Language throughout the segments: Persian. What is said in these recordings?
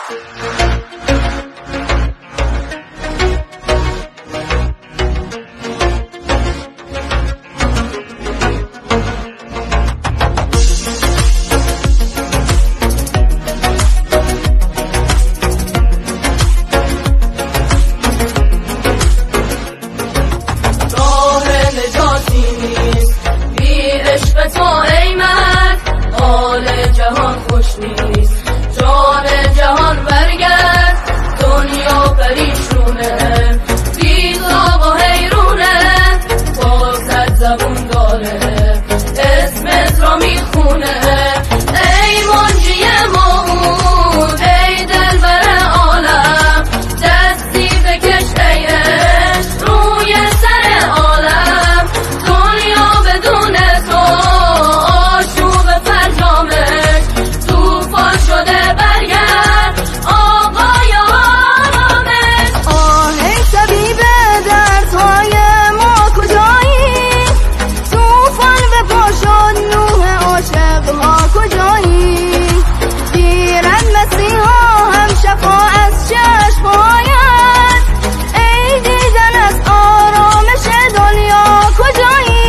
جهان خوش نیست، جان جهان برگرد، دنیا پریشونه، بی‌تاب و حیرونه، بازت زبون داره، اسمت را میخونه. ای منجی موعود، ای دلبر عالم، دستی بکش ای عشق روی سر عالم. دنیا بدون تو آشوب فرجامه، توفان شده برگرد آقای آرامش. ای طبیب دردهای ما کجایی؟ توفان به پا شد نوح عاشقها کجایی؟ گیرد مسیحا هم شفا از چشمهایت، ای دیدن از آرامش دنیا کجایی؟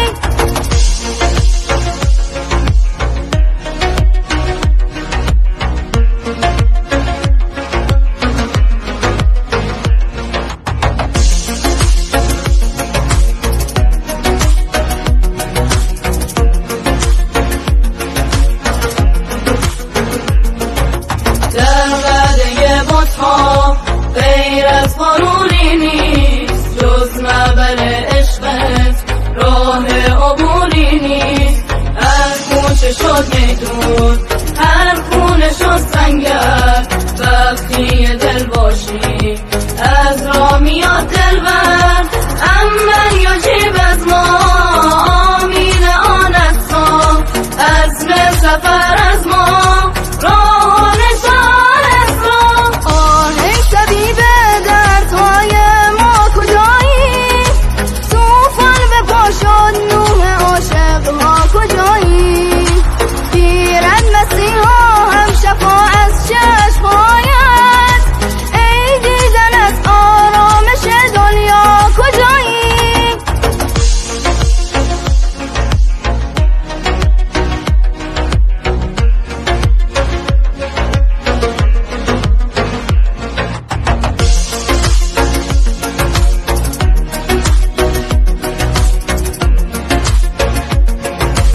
غیر از قانونی نیست، جز معبر عشقت راه عبوری نیست. هر کوچه شد میدون، هر خونه شد سنگر، وقتی دل باشی از راه میاد دلبر. اما یجیب از ما آمین آن از ما، عزم سفر